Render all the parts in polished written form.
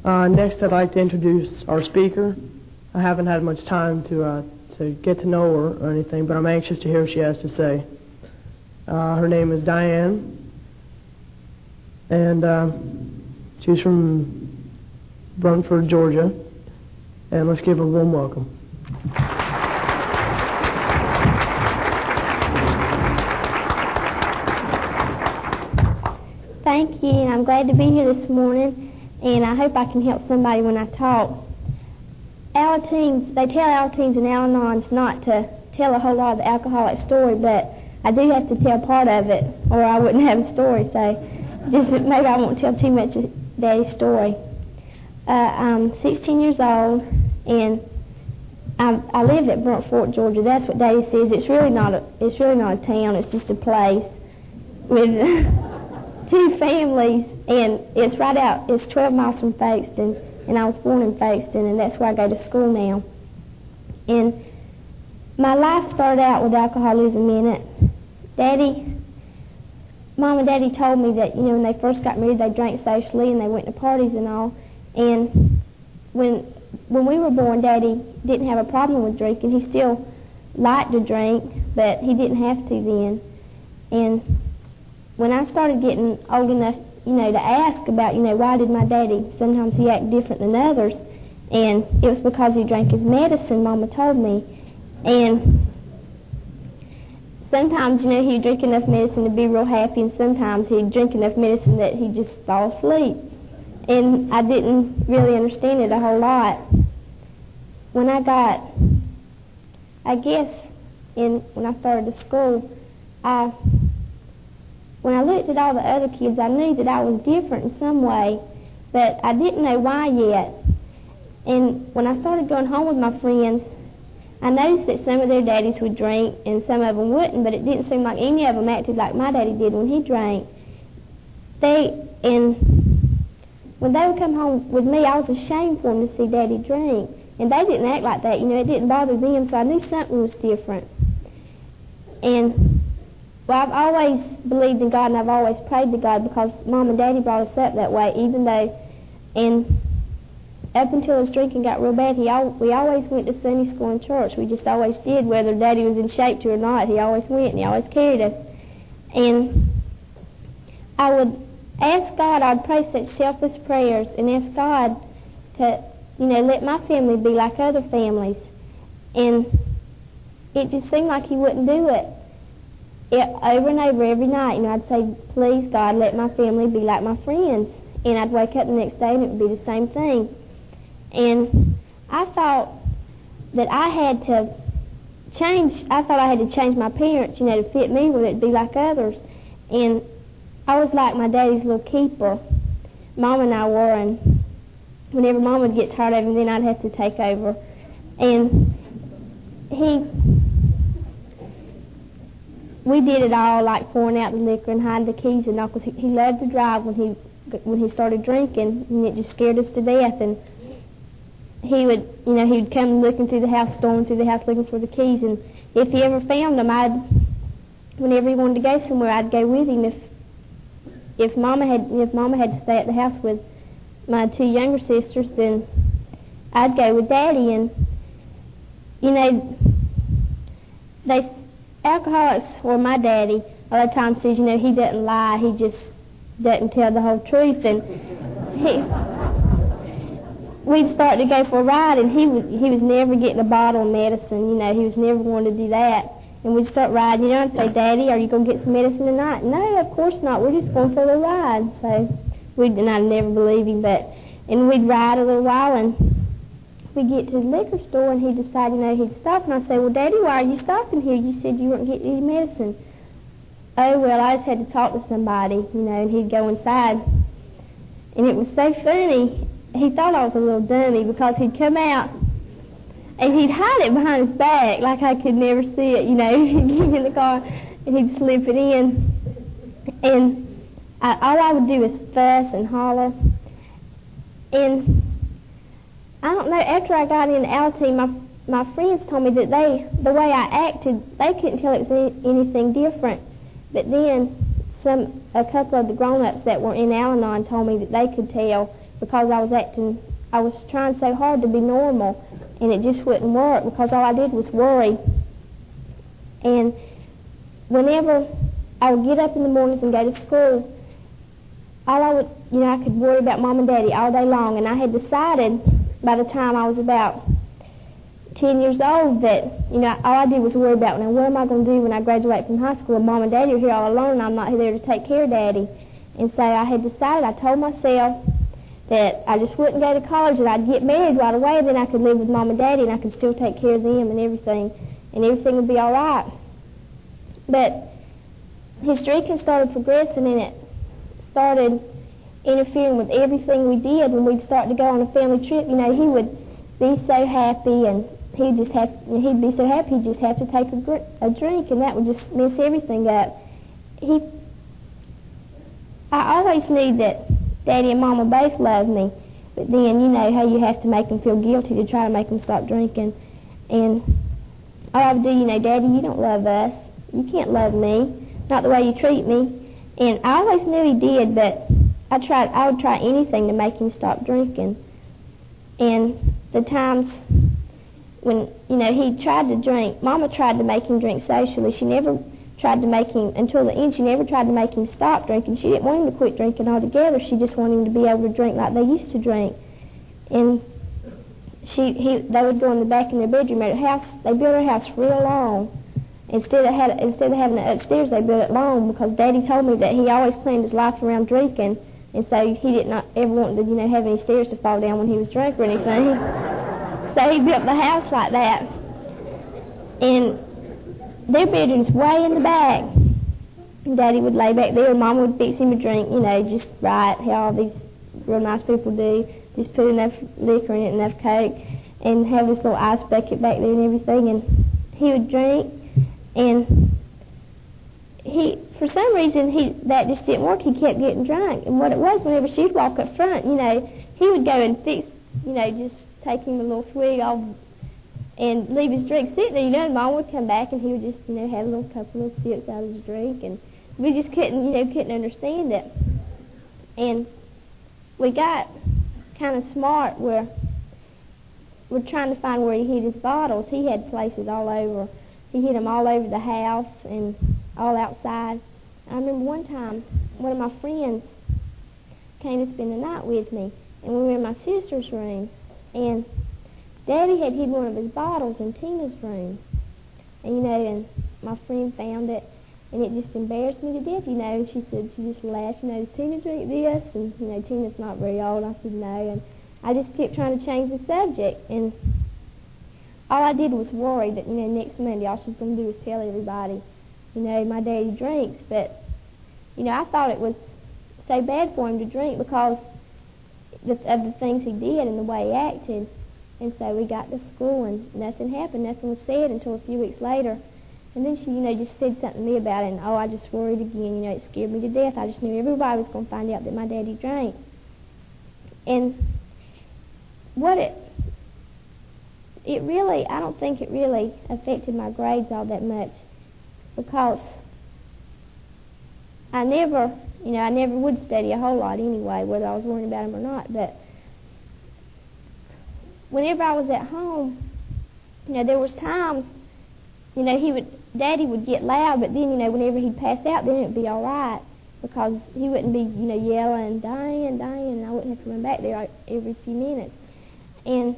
Next, I'd like to introduce our speaker. I haven't had much time to get to know her or anything, but I'm anxious to hear what she has to say. Her name is Diane, and she's from Bruntford, Georgia. And let's give her a warm welcome. Thank you, and I'm glad to be here this morning, and I hope I can help somebody when I talk. They tell Alateens and Al-Anons not to tell a whole lot of the alcoholic story, but I do have to tell part of it, or I wouldn't have a story, so just maybe I won't tell too much of Daddy's story. I'm 16 years old, and I lived at Bruntford, Georgia. That's what Daddy says. It's really not a town. It's just a place with two families, and it's right out. It's 12 miles from Folkestone, and I was born in Folkestone, and that's where I go to school now. And my life started out with alcoholism in it. Mom and Daddy told me that, when they first got married, they drank socially and they went to parties and all. And when we were born, Daddy didn't have a problem with drinking. He still liked to drink, but he didn't have to then. And when I started getting old enough, to ask about, why did my daddy, sometimes he act different than others, and it was because he drank his medicine, Mama told me. And sometimes, he'd drink enough medicine to be real happy, and sometimes he'd drink enough medicine that he'd just fall asleep. And I didn't really understand it a whole lot. When I started to school, when I looked at all the other kids, I knew that I was different in some way, but I didn't know why yet. And when I started going home with my friends, I noticed that some of their daddies would drink and some of them wouldn't, but it didn't seem like any of them acted like my daddy did when he drank. When they would come home with me, I was ashamed for them to see Daddy drink. And they didn't act like that, it didn't bother them, so I knew something was different. And, I've always believed in God, and I've always prayed to God because Mom and Daddy brought us up that way, and up until his drinking got real bad, we always went to Sunday school and church. We just always did, whether Daddy was in shape to or not. He always went, and he always carried us. And I would ask God, I'd pray such selfless prayers and ask God to, let my family be like other families. And it just seemed like he wouldn't do it. Over and over every night, I'd say, please, God, let my family be like my friends. And I'd wake up the next day and it would be the same thing. And I thought that I had to change my parents, to fit me with it, be like others. And I was like my daddy's little keeper. Mom and I were, and whenever Mom would get tired of him, then I'd have to take over. And we did it all, like pouring out the liquor and hiding the keys and all, because he loved to drive when he started drinking, and it just scared us to death. And he would come looking through the house, storming through the house looking for the keys. And if he ever found them, whenever he wanted to go somewhere, I'd go with him. If Mama had to stay at the house with my two younger sisters, then I'd go with Daddy. And alcoholics, or my daddy, a lot of times says, he doesn't lie, he just doesn't tell the whole truth. And we'd start to go for a ride, and he was never getting a bottle of medicine. He was never going to do that. And we'd start riding, and say, Daddy, are you going to get some medicine tonight? No, of course not. We're just going for the ride. So and I'd never believe him, and we'd ride a little while, and we'd get to the liquor store, and he'd decide, he'd stop. And I'd say, well, Daddy, why are you stopping here? You said you weren't getting any medicine. Oh, well, I just had to talk to somebody, and he'd go inside. And it was so funny. He thought I was a little dummy because he'd come out, and he'd hide it behind his back like I could never see it, He'd get in the car, and he'd slip it in. And all I would do is fuss and holler. And I don't know, after I got in Alateen, my friends told me that the way I acted, they couldn't tell it was anything different. But then a couple of the grown-ups that were in Al-Anon told me that they could tell because I was trying so hard to be normal, and it just wouldn't work because all I did was worry. And whenever I would get up in the mornings and go to school, I could worry about Mom and Daddy all day long, and I had decided by the time I was about 10 years old that, all I did was worry about, what am I going to do when I graduate from high school and Mom and Daddy are here all alone and I'm not there to take care of Daddy. And so I had decided, I told myself that I just wouldn't go to college, that I'd get married right away, and then I could live with Mom and Daddy and I could still take care of them and everything would be all right. But his drinking started progressing, and it started interfering with everything we did. When we'd start to go on a family trip, he would be so happy, and he'd be so happy he'd just have to take a drink, and that would just mess everything up. I always knew that Daddy and Mama both loved me, but then you know how you have to make them feel guilty to try to make them stop drinking. And all I would do, Daddy, you don't love us. You can't love me, not the way you treat me. And I always knew he did, but I would try anything to make him stop drinking. And the times when, he tried to drink, Mama tried to make him drink socially. She never tried to make him, until the end, she never tried to make him stop drinking. She didn't want him to quit drinking altogether. She just wanted him to be able to drink like they used to drink. And they would go in the back in their bedroom. At a house, they built their house real long. Instead of having it upstairs, they built it long because Daddy told me that he always planned his life around drinking, and so he did not ever want to, have any stairs to fall down when he was drunk or anything. So he built the house like that. And their bedroom's way in the back. And Daddy would lay back there, and Mama would fix him a drink, just right, how all these real nice people do. Just put enough liquor in it, enough Coke, and have this little ice bucket back there and everything, and he would drink. And for some reason, that just didn't work. He kept getting drunk. And what it was, whenever she'd walk up front, he would go and fix, just take him a little swig off and leave his drink sitting there, and Mom would come back and he would just, have a little couple of sips out of his drink, and we just couldn't understand it. And we got kind of smart where we're trying to find where he hid his bottles. He had places all over. He hid them all over the house and all outside. I remember one time, one of my friends came to spend the night with me, and we were in my sister's room, and Daddy had hid one of his bottles in Tina's room. And, and my friend found it, and it just embarrassed me to death, and she said, she just laughed, does Tina drink this? And, Tina's not very old. I said, no, and I just kept trying to change the subject, and all I did was worry that, next Monday all she's going to do is tell everybody, my daddy drinks. But, I thought it was so bad for him to drink because of the things he did and the way he acted. And so we got to school and nothing happened. Nothing was said until a few weeks later. And then she, just said something to me about it, and I just worried again. It scared me to death. I just knew everybody was going to find out that my daddy drank. And I don't think it really affected my grades all that much because I never would study a whole lot anyway, whether I was worrying about him or not. But whenever I was at home, there was times, Daddy would get loud, but then, whenever he'd pass out, then it'd be all right because he wouldn't be, yelling, Diane, and I wouldn't have to run back there every few minutes. And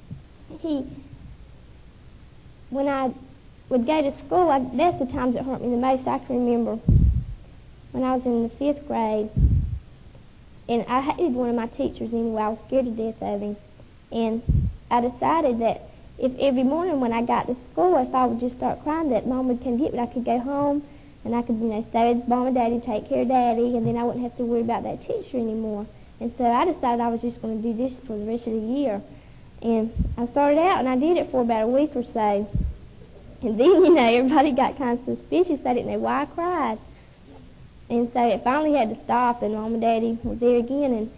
when I would go to school, that's the times it hurt me the most. I can remember when I was in the 5th grade, and I hated one of my teachers anyway. I was scared to death of him. And I decided that if every morning when I got to school, if I would just start crying, that Mom would come get me, I could go home and I could, stay with Mom and Daddy, take care of Daddy, and then I wouldn't have to worry about that teacher anymore. And so I decided I was just going to do this for the rest of the year. And I started out, and I did it for about a week or so. And then, everybody got kind of suspicious. They didn't know why I cried. And so it finally had to stop, and Mom and Daddy were there again. And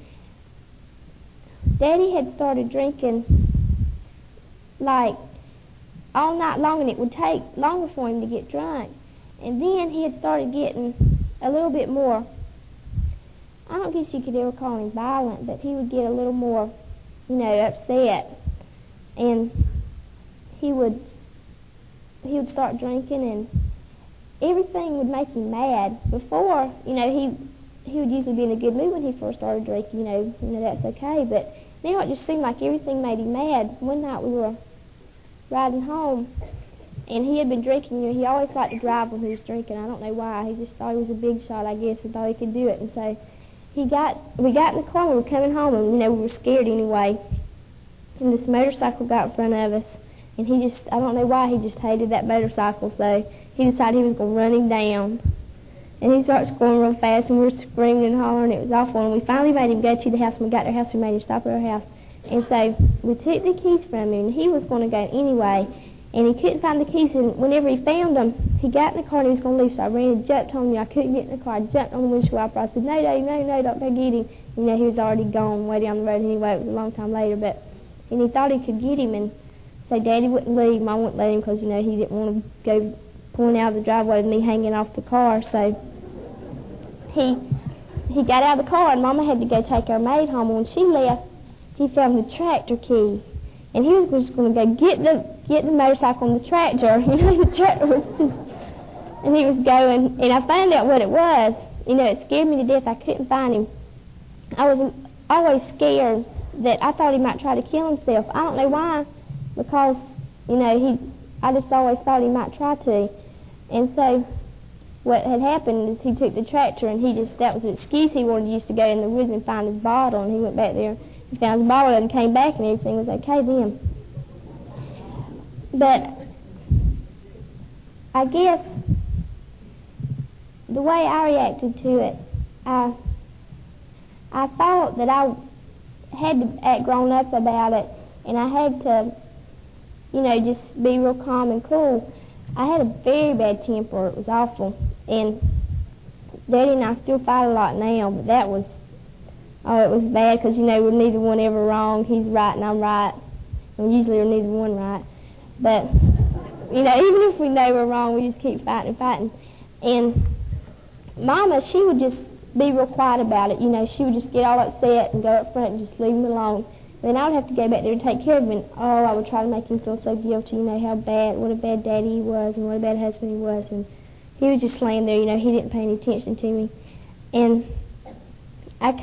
Daddy had started drinking, like, all night long, and it would take longer for him to get drunk. And then he had started getting a little bit more, I don't guess you could ever call him violent, but he would get a little more, upset. And he would start drinking, and everything would make him mad. Before, he would usually be in a good mood when he first started drinking, that's okay. But now it just seemed like everything made him mad. One night we were riding home, and he had been drinking. He always liked to drive when he was drinking. I don't know why. He just thought he was a big shot, I guess, and thought he could do it. And so we got in the car, and we were coming home, and, we were scared anyway. And this motorcycle got in front of us, and I don't know why, he just hated that motorcycle. So he decided he was going to run him down. And he starts going real fast, and we were screaming and hollering. It was awful. And we finally made him go to the house. When we got to our house, we made him stop at our house. And so we took the keys from him, and he was going to go anyway. And he couldn't find the keys, and whenever he found them, he got in the car and he was going to leave. So I ran and jumped on him. I couldn't get in the car. I jumped on the windshield wiper. I said, "No, Daddy, no, don't go get him." He was already gone way down the road anyway. It was a long time later. And he thought he could get him, and so Daddy wouldn't leave. Mom wouldn't let him because, he didn't want to go pulling out of the driveway with me hanging off the car. So he got out of the car, and Mama had to go take our maid home. And when she left, he found the tractor key. And he was just going to go get the motorcycle and the tractor. The tractor was just... And he was going, and I found out what it was. It scared me to death. I couldn't find him. I was always scared that I thought he might try to kill himself. I don't know why, because, I just always thought he might try to. And so what had happened is he took the tractor, and that was the excuse he wanted to use to go in the woods and find his bottle. And he went back there. He found his bottle and came back, and everything was okay then. But I guess the way I reacted to it, I thought that I had to act grown up about it, and I had to, just be real calm and cool. I had a very bad temper. It was awful. And Daddy and I still fight a lot now, but that was... it was bad because, we're neither one ever wrong. He's right and I'm right. And usually we're neither one right. But, even if we know we're wrong, we just keep fighting. And Mama, she would just be real quiet about it. She would just get all upset and go up front and just leave him alone. Then I would have to go back there and take care of him. And, I would try to make him feel so guilty, what a bad daddy he was and what a bad husband he was. And he was just laying there, he didn't pay any attention to me. And I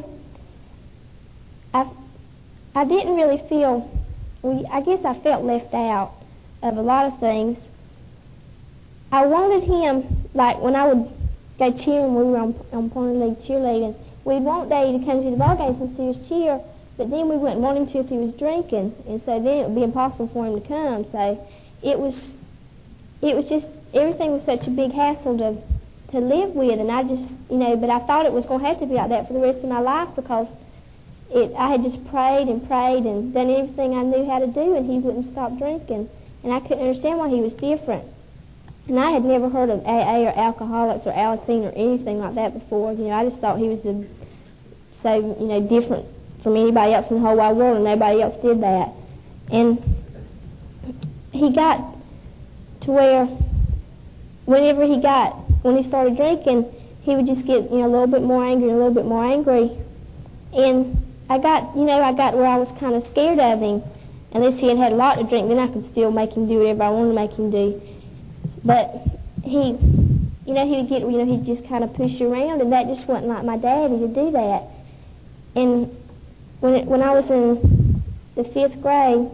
didn't really feel, I guess I felt left out of a lot of things. I wanted him, like when I would go cheering, we were on Pony League cheerleading, we'd want Daddy to come to the ball games and see us cheer, but then we wouldn't want him to if he was drinking, and so then it would be impossible for him to come. So it was just, everything was such a big hassle to live with, and I just, but I thought it was going to have to be like that for the rest of my life because I had just prayed and done everything I knew how to do, and he wouldn't stop drinking. And I couldn't understand why he was different. And I had never heard of AA or Alcoholics or Alateen or anything like that before. I just thought he was so, different from anybody else in the whole wide world, and nobody else did that. And he got to where when he started drinking, he would just get, a little bit more angry and a little bit more angry. And I got where I was kind of scared of him. Unless he had a lot to drink, then I could still make him do whatever I wanted to make him do. But he would get, he'd just kind of push you around, and that just wasn't like my daddy to do that. And when I was in the 5th grade,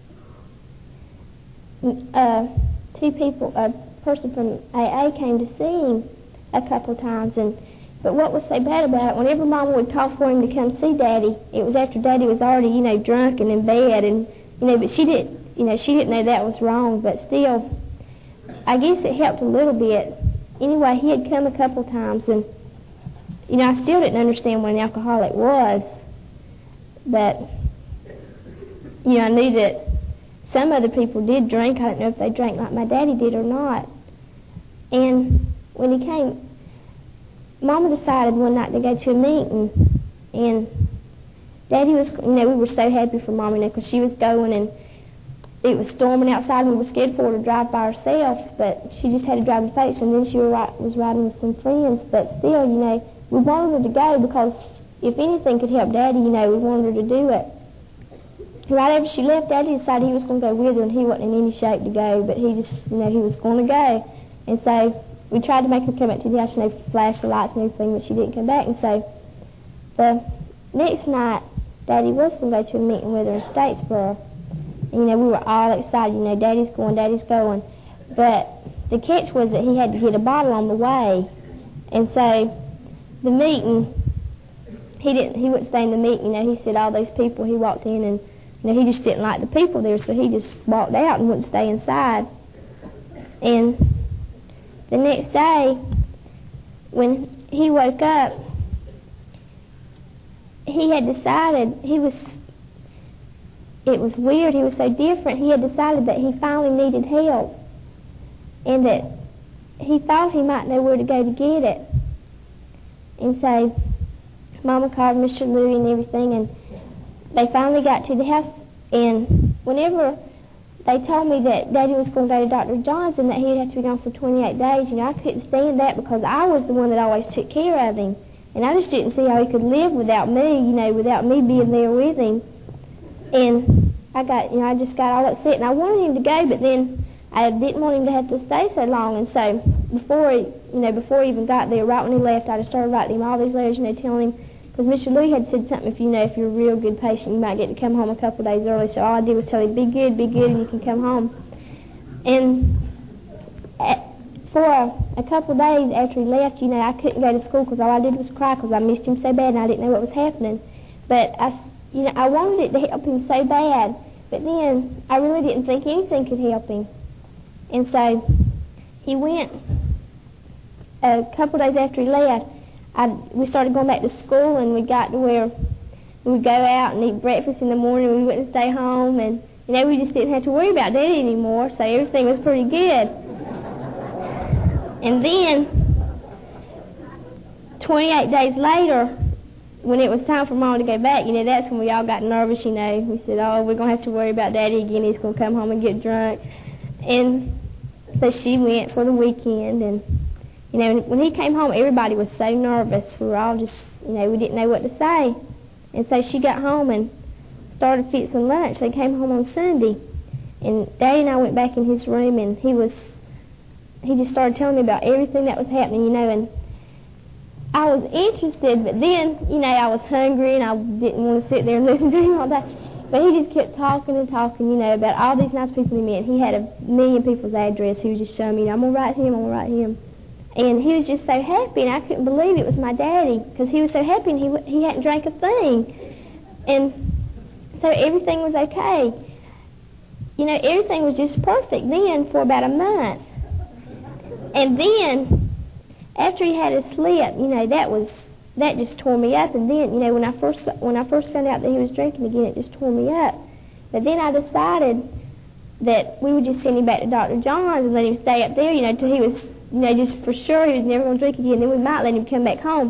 a person from AA came to see him a couple of times, but what was so bad about it, whenever Mama would call for him to come see Daddy, it was after Daddy was already, drunk and in bed, and, but she didn't know that was wrong, but still, I guess it helped a little bit. Anyway, he had come a couple of times, and, I still didn't understand what an alcoholic was, but, I knew that some other people did drink. I didn't know if they drank like my daddy did or not. And when he came, Mama decided one night to go to a meeting, and Daddy was, we were so happy for Mama, because she was going, and it was storming outside, and we were scared for her to drive by herself, but she just had to drive the face, and then she was riding with some friends, but still, we wanted her to go because if anything could help Daddy, we wanted her to do it. Right after she left, Daddy decided he was going to go with her, and he wasn't in any shape to go, but he just, he was going to go. And so we tried to make her come back to the house, flash the lights and everything, but she didn't come back. And so the next night, Daddy was going to go to a meeting with her in Statesboro. And, we were all excited, Daddy's going. But the catch was that he had to get a bottle on the way. And so the meeting, he wouldn't stay in the meeting, he said all those people, he walked in and, he just didn't like the people there, so he just walked out and wouldn't stay inside. And the next day, when he woke up, he had decided it was weird, he was so different, he had decided that he finally needed help and that he thought he might know where to go to get it. And so Mama called Mr. Louie and everything, and they finally got to the house, and whenever they told me that Daddy was going to go to Dr. John's and that he'd have to be gone for 28 days, I couldn't stand that because I was the one that always took care of him. And I just didn't see how he could live without me, without me being there with him. And I just got all upset, and I wanted him to go, but then I didn't want him to have to stay so long. And so before he even got there, right when he left, I just started writing him all these letters, telling him, because Mr. Louie had said something, if you're a real good patient, you might get to come home a couple of days early. So all I did was tell him, be good, and you can come home. And for a couple of days after he left, I couldn't go to school because all I did was cry because I missed him so bad and I didn't know what was happening. But I wanted it to help him so bad, but then I really didn't think anything could help him. And so he went a couple of days after he left. We started going back to school, and we got to where we would go out and eat breakfast in the morning. We wouldn't stay home, and we just didn't have to worry about Daddy anymore, so everything was pretty good. And then 28 days later, when it was time for Mom to go back, that's when we all got nervous, We said, oh, we're going to have to worry about Daddy again. He's going to come home and get drunk. And so she went for the weekend, and when he came home, everybody was so nervous. We were all just, we didn't know what to say. And so she got home and started fixing lunch. They came home on Sunday. And Daddy and I went back in his room, and he just started telling me about everything that was happening, and I was interested, but then, I was hungry, and I didn't want to sit there and listen to him all day. But he just kept talking and talking, about all these nice people he met. He had 1 million people's address. He was just showing me, I'm going to write him. And he was just so happy, and I couldn't believe it was my daddy, because he was so happy, and he hadn't drank a thing. And so everything was okay. Everything was just perfect then for about a month. And then, after he had his slip, that just tore me up. And then, when I first found out that he was drinking again, it just tore me up. But then I decided that we would just send him back to Dr. John's and let him stay up there, till he was, just for sure he was never going to drink again. Then we might let him come back home.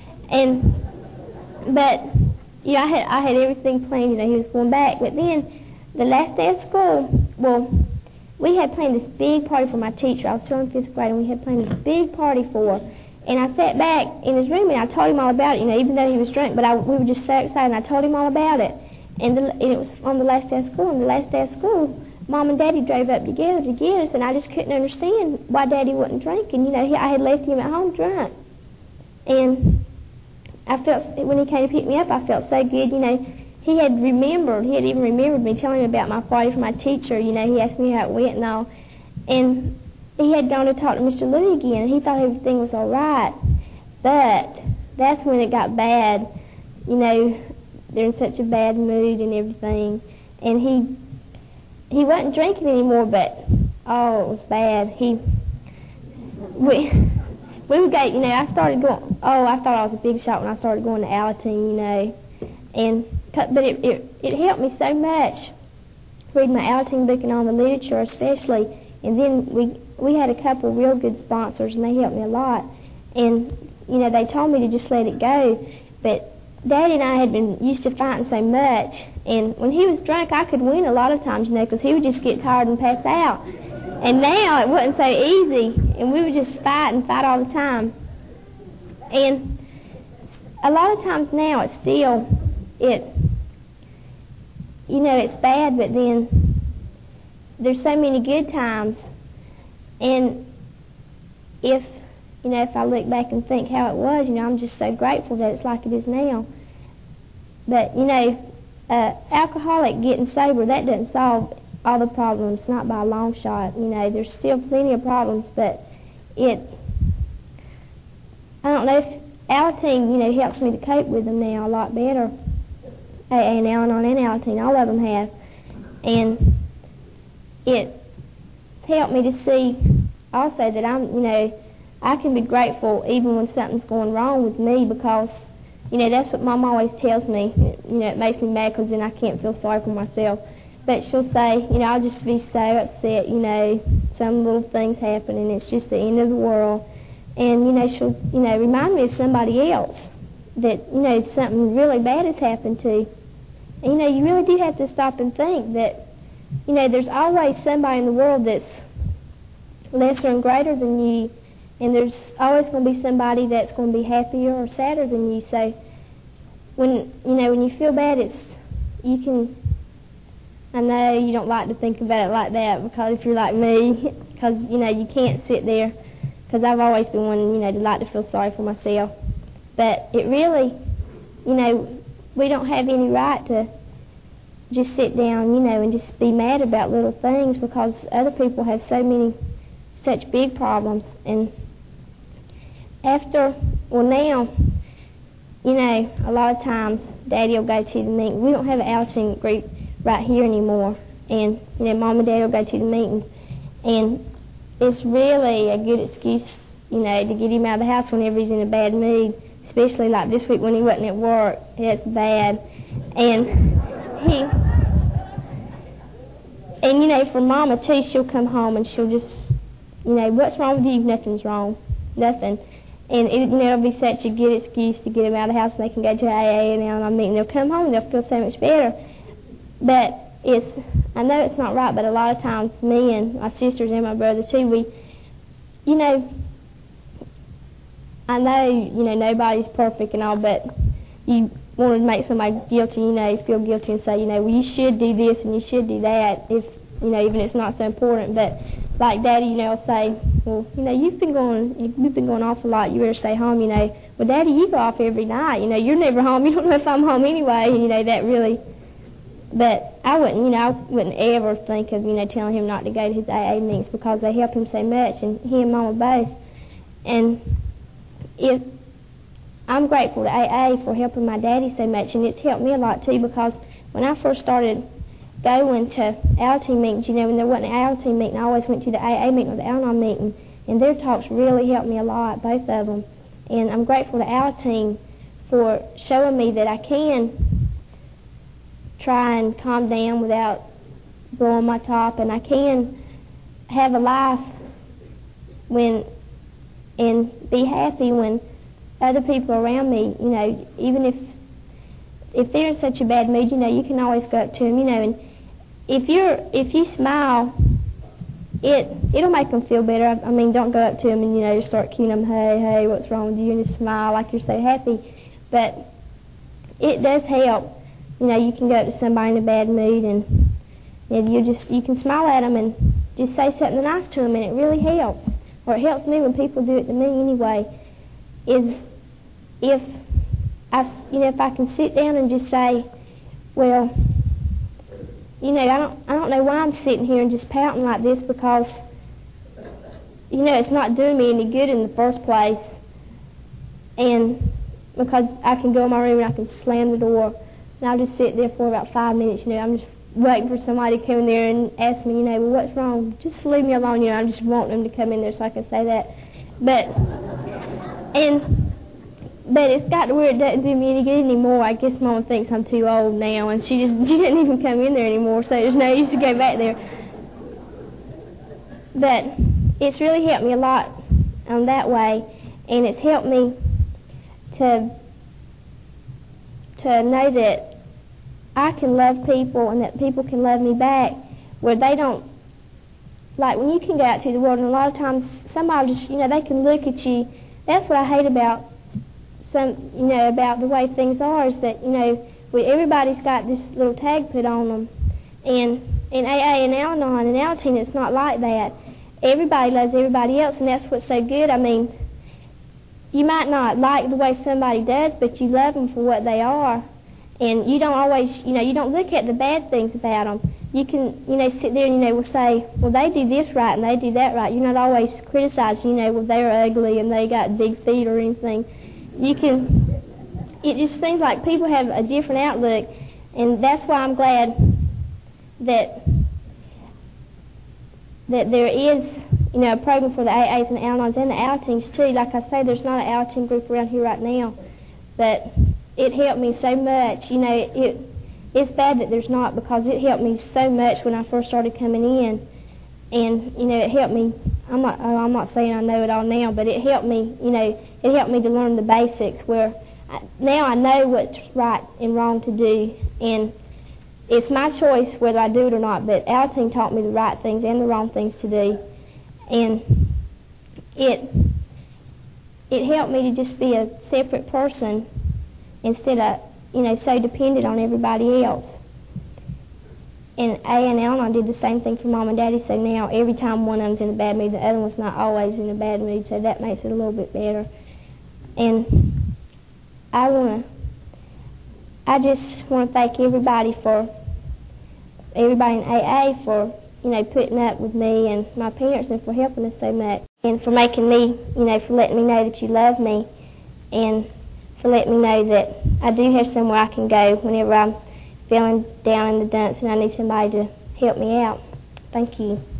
But I had everything planned, he was going back. But then, the last day of school, we had planned this big party for my teacher. I was still in 5th grade, and we had planned this big party for her. And I sat back in his room, and I told him all about it, even though he was drunk. But we were just so excited, and I told him all about it. And it was on the last day of school. And the last day of school, Mom and Daddy drove up together to get us, and I just couldn't understand why Daddy wasn't drinking. I had left him at home drunk. And I felt, when he came to pick me up, I felt so good. He had even remembered me telling him about my party for my teacher. He asked me how it went and all. And he had gone to talk to Mr. Louie again, and he thought everything was all right. But that's when it got bad. They're in such a bad mood and everything. And he wasn't drinking anymore, but, oh, it was bad. We would go, I started going, I thought I was a big shot when I started going to Alateen, but it helped me so much, reading my Alateen book and all the literature especially. And then we had a couple of real good sponsors, and they helped me a lot. And, they told me to just let it go. But Daddy and I had been used to fighting so much. And when he was drunk, I could win a lot of times, because he would just get tired and pass out. And now it wasn't so easy, and we would just fight all the time. And a lot of times now it's still, it's bad, but then there's so many good times. And if I look back and think how it was, I'm just so grateful that it's like it is now. But, alcoholic getting sober, that doesn't solve all the problems, not by a long shot. There's still plenty of problems, but I don't know if Alateen, helps me to cope with them now a lot better. AA and Al-Anon and Alateen, all of them have. And it helped me to see also that I can be grateful even when something's going wrong with me, because, that's what Mom always tells me. It makes me mad because then I can't feel sorry for myself. But she'll say, I'll just be so upset, some little things happen and it's just the end of the world. And, she'll, remind me of somebody else that, something really bad has happened to. And, you really do have to stop and think that, there's always somebody in the world that's lesser and greater than you. And there's always going to be somebody that's going to be happier or sadder than you. So when you feel bad, I know you don't like to think about it like that, because if you're like me, because, you can't sit there, because I've always been one, to like to feel sorry for myself. But it really, we don't have any right to just sit down, and just be mad about little things, because other people have such big problems. And now, a lot of times Daddy will go to the meeting. We don't have an Alateen group right here anymore. And, Mom and Dad will go to the meetings. And it's really a good excuse, to get him out of the house whenever he's in a bad mood, especially like this week when he wasn't at work. It's bad. And for Mama too, she'll come home and she'll just, what's wrong with you? Nothing's wrong. Nothing. And it'll be such a good excuse to get them out of the house, and they can go to AA and Al-Anon meeting. They'll come home and they'll feel so much better. But I know it's not right, but a lot of times me and my sisters and my brother too, I know, nobody's perfect and all, but you want to make somebody guilty, feel guilty and say, well, you should do this and you should do that, if, even if it's not so important. But like Daddy, will say, well, you've been going off a lot, you better stay home, well, Daddy, you go off every night, you're never home, you don't know if I'm home anyway, and, that really, but I wouldn't ever think of, telling him not to go to his AA meetings, because they help him so much, and he and Mama both. And I'm grateful to AA for helping my daddy so much, and it's helped me a lot too, because when I first started going to Alateen meetings, when there wasn't an Alateen meeting, I always went to the AA meeting or the Al-Anon meeting, and their talks really helped me a lot, both of them. And I'm grateful to Alateen for showing me that I can try and calm down without blowing my top, and I can have a life and be happy when other people around me, even if they're in such a bad mood, you can always go up to them, and if you smile, it'll make them feel better. I mean, don't go up to them and, just start cueing them, hey, what's wrong with you, and just smile like you're so happy. But it does help. You can go up to somebody in a bad mood and you can smile at them and just say something nice to them, and it really helps. Or it helps me when people do it to me anyway, is if I can sit down and just say, well, I don't know why I'm sitting here and just pouting like this, because, it's not doing me any good in the first place. And because I can go in my room and I can slam the door, and I'll just sit there for about 5 minutes, I'm just waiting for somebody to come in there and ask me, well, what's wrong? Just leave me alone, I just want them to come in there so I can say that. But it's got to where it doesn't do me any good anymore. I guess Mama thinks I'm too old now, and she doesn't even come in there anymore, so there's no use to go back there. But it's really helped me a lot that way, and it's helped me to know that I can love people and that people can love me back, where they don't, like when you can go out to the world, and a lot of times somebody just, they can look at you. That's what I hate about about the way things are is that, everybody's got this little tag put on them. And in AA and Al-Anon and Al-Teen, it's not like that. Everybody loves everybody else, and that's what's so good. I mean, you might not like the way somebody does, but you love them for what they are. And you don't always, you don't look at the bad things about them. You can, sit there and, will say, well, they do this right and they do that right. You're not always criticizing, well, they're ugly and they got big feet or anything. It just seems like people have a different outlook, and that's why I'm glad that there is, a program for the AAs and the Al-Anons and the Al-Teens too. Like I say, there's not an Al-Teen group around here right now, but it helped me so much. It's bad that there's not, because it helped me so much when I first started coming in, and it helped me. I'm not saying I know it all now, but it helped me. It helped me to learn the basics. Where now I know what's right and wrong to do, and it's my choice whether I do it or not. But Al-Teen taught me the right things and the wrong things to do, and it helped me to just be a separate person instead of so dependent on everybody else. And A and Al-Anon did the same thing for Mom and Daddy, so now every time one of them's in a bad mood, the other one's not always in a bad mood, so that makes it a little bit better. And I just want to thank everybody in AA for, putting up with me and my parents, and for helping us so much, and for making me, for letting me know that you love me, and for letting me know that I do have somewhere I can go whenever I'm feeling down in the dumps and I need somebody to help me out. Thank you.